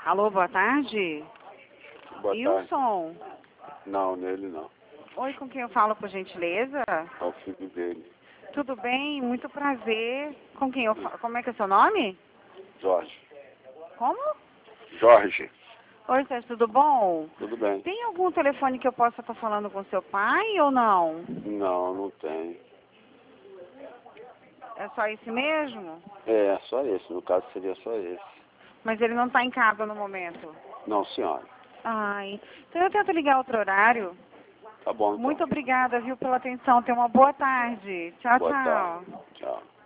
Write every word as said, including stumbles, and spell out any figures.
Alô, boa tarde. Boa Wilson? tarde. Não, nele não. Oi, com quem eu falo, por gentileza? É o filho dele. Tudo bem? Muito prazer. Com quem eu falo? Como é que é seu nome? Jorge. Como? Jorge. Oi, Sérgio, tudo bom? Tudo bem? Tem algum telefone que eu possa estar falando com seu pai ou não? Não, não tem. É só esse mesmo? É, só esse. No caso seria só esse. Mas ele não está em casa no momento. Não, senhora. Ai, então eu tento ligar outro horário. Tá bom, então. Muito obrigada, viu, pela atenção. Tenha uma boa tarde. Tchau, Boa tchau. tarde. Tchau.